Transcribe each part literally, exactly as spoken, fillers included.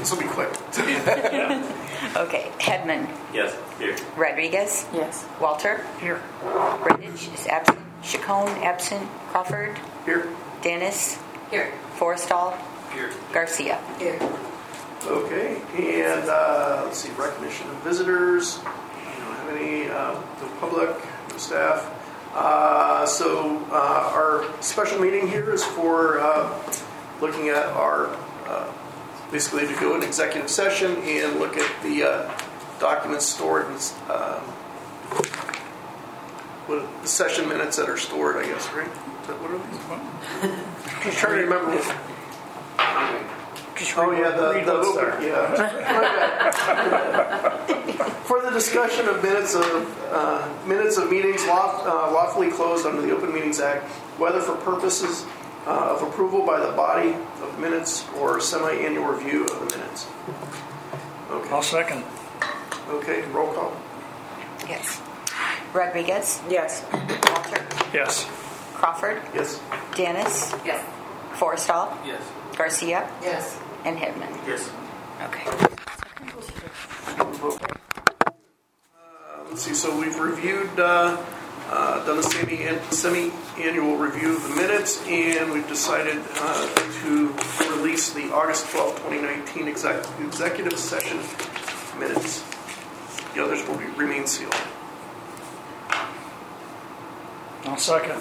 This will be quick. Okay, Hedman. Yes. Here. Rodriguez. Yes. Walter. Here. Riddich is absent. Chacon, absent. Crawford. Here. Dennis. Here. Forrestal. Here. Garcia. Here. Okay, and uh, let's see, recognition of visitors. I don't have any, uh, no public, no staff. Uh, so uh, our special meeting here is for uh, looking at our, uh, basically to go in executive session and look at the uh, documents stored in uh, what, the session minutes that are stored, I guess, right? Is that what are these? I'm trying to remember. Oh yeah, the, the open, yeah. For the discussion of minutes of uh, minutes of meetings law, uh, lawfully closed under the Open Meetings Act, whether for purposes uh, of approval by the body of minutes or semi-annual review of the minutes. Okay. I'll second. Okay, roll call. Yes. Rodriguez. Yes. Walter. Yes. Crawford. Yes. Dennis. Yes. Forrestal. Yes. Garcia. Yes. And Hedman. Yes. Okay. Uh, let's see. So we've reviewed, uh, uh, done a semi semi-annual review of the minutes, and we've decided uh, to release the August twelfth, twenty nineteen exec- executive session minutes. The others will be, remain sealed. I'll second.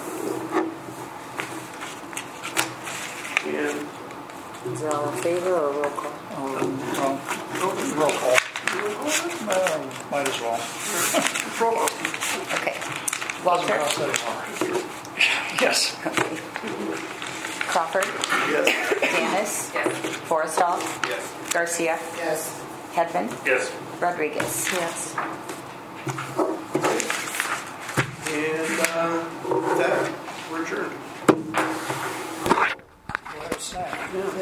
And Is it all in favor or roll call? Um, well, roll call. Well, might as well. roll call. Okay. Walter. Yes. Crawford. Yes. Dennis. Yes. Forrestal. Yes. Garcia. Yes. Hedman. Yes. Rodriguez. Yes. And uh, with that, we're adjourned. We'll have a snack.